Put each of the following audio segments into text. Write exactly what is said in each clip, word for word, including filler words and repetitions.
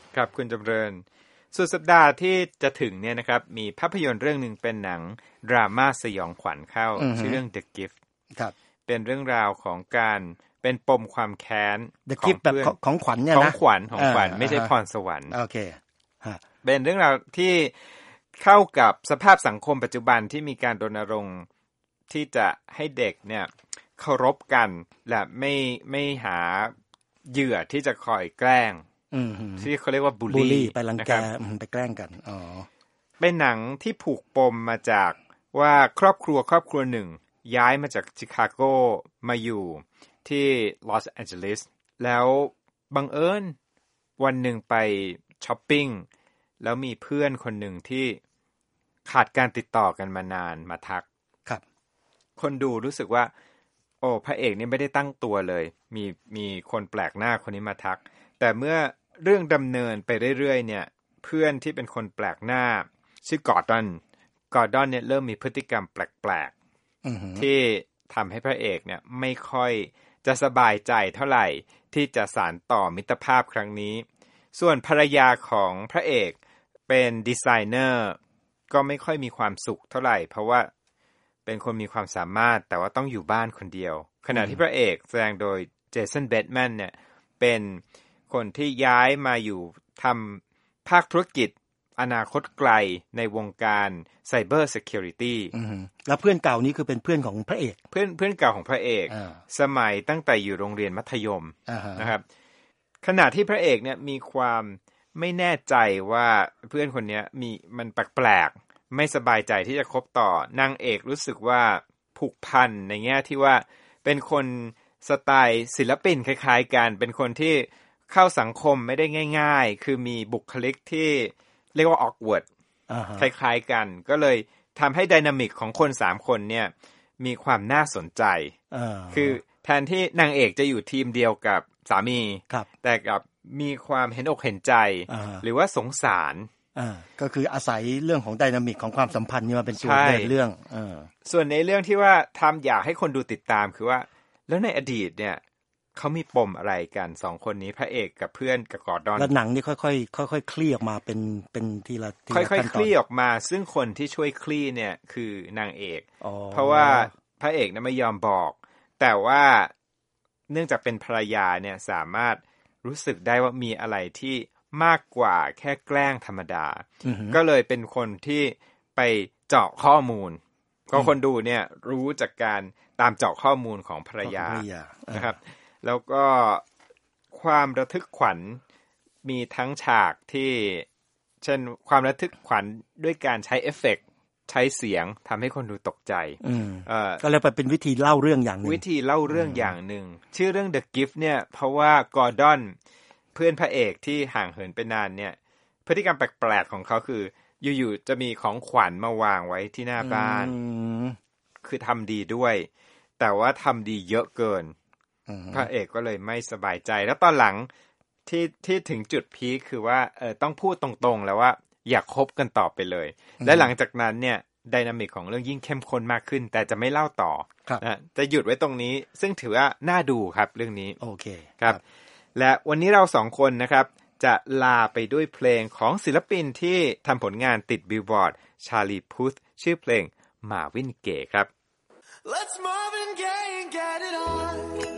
ครับคุณจำเริญสุดสัปดาห์ที่จะถึงเนี่ยนะครับมีภาพยนตร์เรื่องนึงเป็นหนังดราม่าสยองขวัญเข้าชื่อเรื่อง The Gift ครับเป็นเรื่องราวของการเป็นปมความแค้น The Gift แบบของขวัญเนี่ยนะของขวัญของขวัญไม่ใช่พรสวรรค์โอเคฮะเป็นเรื่องราวที่เข้ากับสภาพสังคมปัจจุบันที่มีการรณรงค์ที่จะให้เด็กเนี่ยเคารพกันและไม่ไม่หาเหยื่อที่จะคอยแกล้งที่เขาเรียกว่าบูลลี่ไปรังแกไปแกล้งกันอ๋อเป็นหนังที่ผูกปมมาจากว่าครอบครัวครอบครัวหนึ่งย้ายมาจากชิคาโกมาอยู่ที่ลอสแอนเจลิสแล้วบังเอิญวันหนึ่งไปช้อปปิ้งแล้วมีเพื่อนคนหนึ่งที่ขาดการติดต่อกันมานานมาทักครับคนดูรู้สึกว่าโอ้พระเอกนี่ไม่ได้ตั้งตัวเลยมีมีคนแปลกหน้าคนนี้มาทักแต่เมื่อเรื่องดำเนินไปเรื่อยๆเนี่ยเพื่อนที่เป็นคนแปลกหน้าชื่อกอร์ดอนกอร์ดอนเนี่ยเริ่มมีพฤติกรรมแปลกๆที่ทำให้พระเอกเนี่ยไม่ค่อยจะสบายใจเท่าไหร่ที่จะสานต่อมิตรภาพครั้งนี้ส่วนภรรยาของพระเอกเป็นดีไซเนอร์ก็ไม่ค่อยมีความสุขเท่าไหร่เพราะว่าเป็นคนมีความสามารถแต่ว่าต้องอยู่บ้านคนเดียวขณะที่พระเอกแสดงโดยเจสันเบธแมนเนี่ยเป็นคนที่ย้ายมาอยู่ทำภาคธุรกิจอนาคตไกลในวงการ Cyber Security แล้วเพื่อนเก่านี้คือเป็นเพื่อนของพระเอกเพื่อนเพื่อนเก่าของพระเอกสมัยตั้งแต่อยู่โรงเรียนมัธยมนะครับขณะที่พระเอกเนี่ยมีความไม่แน่ใจว่าเพื่อนคนนี้มีมันแปลกๆไม่สบายใจที่จะคบต่อนางเอกรู้สึกว่าผูกพันในแง่ที่ว่าเป็นคนสไตล์ศิลปินคล้ายๆกันเป็นคนที่เข้าสังคมไม่ได้ง่ายๆคือมีบุคลิกที่เรียกว่า awkward คล้ายๆกันก็เลยทำให้ไดนามิกของคนสามคนเนี่ยมีความน่าสนใจคือแทนที่นางเอกจะอยู่ทีมเดียวกับสามีแต่กับมีความเห็นอกเห็นใจหรือว่าสงสารก็คืออาศัยเรื่องของไดนามิกของความสัมพันธ์นี่มาเป็นส่วนในเรื่องส่วนในเรื่องที่ว่าทำอยากให้คนดูติดตามคือว่าแล้วในอดีตเนี่ยเขามีปมอะไรกันสองคนนี้พระเอกกับเพื่อนกับกอร์ดอนแล้วหนังนี่ค่อยๆค่อยๆคลี่ออกมาเป็นเป็นทีละทีละค่อยๆคลี่ออกมาซึ่งคนที่ช่วยคลี่เนี่ยคือนางเอกเพราะว่าพระเอกนั้นไม่ยอมบอกแต่ว่าเนื่องจากเป็นภรรยาเนี่ยสามารถรู้สึกได้ว่ามีอะไรที่มากกว่าแค่แกล้งธรรมดา uh-huh. ก็เลยเป็นคนที่ไปเจาะข้อมูล uh-huh. ก็คนดูเนี่ยรู้จากการตามเจาะข้อมูลของภรรยา uh-huh. นะครับแล้วก็ความระทึกขวัญมีทั้งฉากที่เช่นความระทึกขวัญด้วยการใช้เอฟเฟกต์ใช้เสียงทำให้คนดูตกใจก็เลยเป็นวิธีเล่าเรื่องอย่างหนึ่งวิธีเล่าเรื่องอย่างหนึ่งชื่อเรื่อง The Gift เนี่ยเพราะว่ากอร์ดอนเพื่อนพระเอกที่ห่างเหินไปนานเนี่ยพฤติกรรมแปลกๆของเขาคืออยู่ๆจะมีของขวัญมาวางไว้ที่หน้าบ้านคือทำดีด้วยแต่ว่าทำดีเยอะเกินพระเอกก็เลยไม่สบายใจแล้วตอนหลังที่ที่ถึงจุดพีคคือว่าเออต้องพูดตรงๆแล้วว่าอยากคบกันต่อไปเลยและหลังจากนั้นเนี่ยไดนามิกของเรื่องยิ่งเข้มข้นมากขึ้นแต่จะไม่เล่าต่อนะจะหยุดไว้ตรงนี้ซึ่งถือว่าน่าดูครับเรื่องนี้โอเคครับและวันนี้เราสองคนนะครับจะลาไปด้วยเพลงของศิลปินที่ทำผลงานติดบิลบอร์ดชาลีพุธชื่อเพลงมาวินเกย์ครับ Let's Marvin Gaye and get it on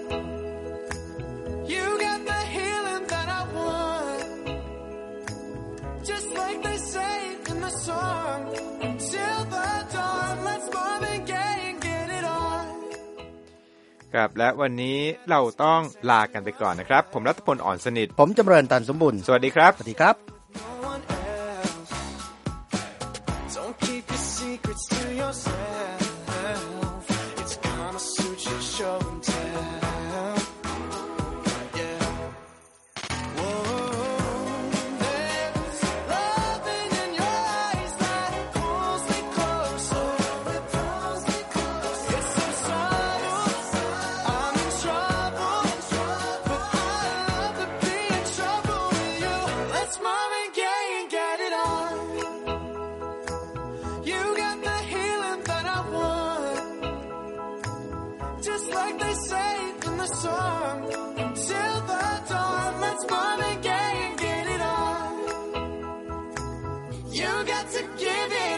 You got the healing that I want Just like they say in the song Until the dawn Let's Marvin Gaye and get it on ครับและวันนี้เราต้องลากันไปก่อนนะครับผมรัตพลอ่อนสนิทผมจำเริญตันสมบุญสวัสดีครับสวัสดีครับ Just like they say in the song Until the dawn Let's Marvin Gaye and get it on You got to give it